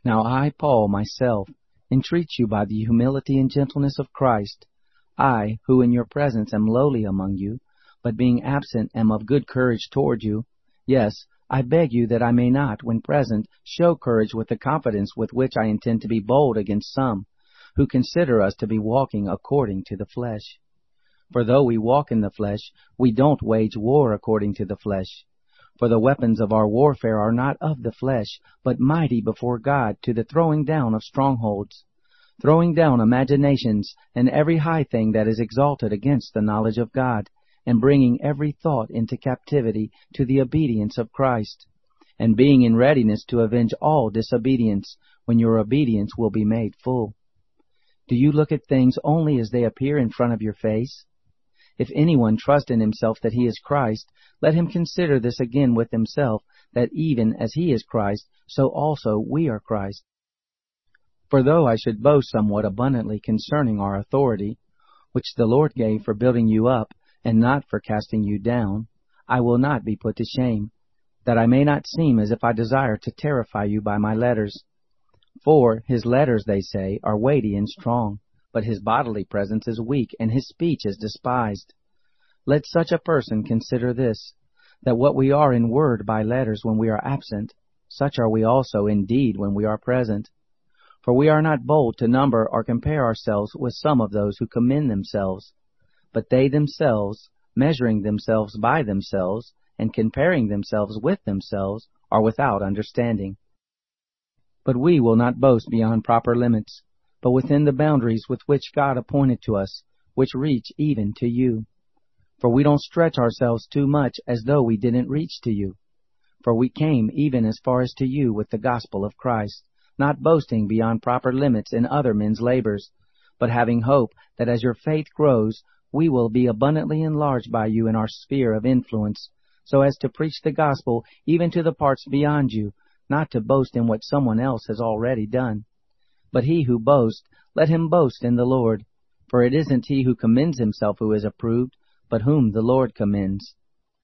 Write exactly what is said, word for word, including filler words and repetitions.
Now I, Paul, myself, entreat you by the humility and gentleness of Christ, I, who in your presence am lowly among you, but being absent am of good courage toward you, yes, I beg you that I may not, when present, show courage with the confidence with which I intend to be bold against some, who consider us to be walking according to the flesh. For though we walk in the flesh, we don't wage war according to the flesh. For the weapons of our warfare are not of the flesh, but mighty before God to the throwing down of strongholds, throwing down imaginations and every high thing that is exalted against the knowledge of God, and bringing every thought into captivity to the obedience of Christ, and being in readiness to avenge all disobedience, when your obedience will be made full. Do you look at things only as they appear in front of your face? If anyone trust in himself that he is Christ, let him consider this again with himself, that even as he is Christ, so also we are Christ. For though I should boast somewhat abundantly concerning our authority, which the Lord gave for building you up, and not for casting you down, I will not be put to shame, that I may not seem as if I desire to terrify you by my letters. For his letters, they say, are weighty and strong, but his bodily presence is weak, and his speech is despised. Let such a person consider this, that what we are in word by letters when we are absent, such are we also in deed when we are present. For we are not bold to number or compare ourselves with some of those who commend themselves, but they themselves, measuring themselves by themselves, and comparing themselves with themselves, are without understanding. But we will not boast beyond proper limits, but within the boundaries with which God appointed to us, which reach even to you. For we don't stretch ourselves too much as though we didn't reach to you. For we came even as far as to you with the gospel of Christ, not boasting beyond proper limits in other men's labors, but having hope that as your faith grows, we will be abundantly enlarged by you in our sphere of influence, so as to preach the gospel even to the parts beyond you, not to boast in what someone else has already done. But he who boasts, let him boast in the Lord. For it isn't he who commends himself who is approved, but whom the Lord commends.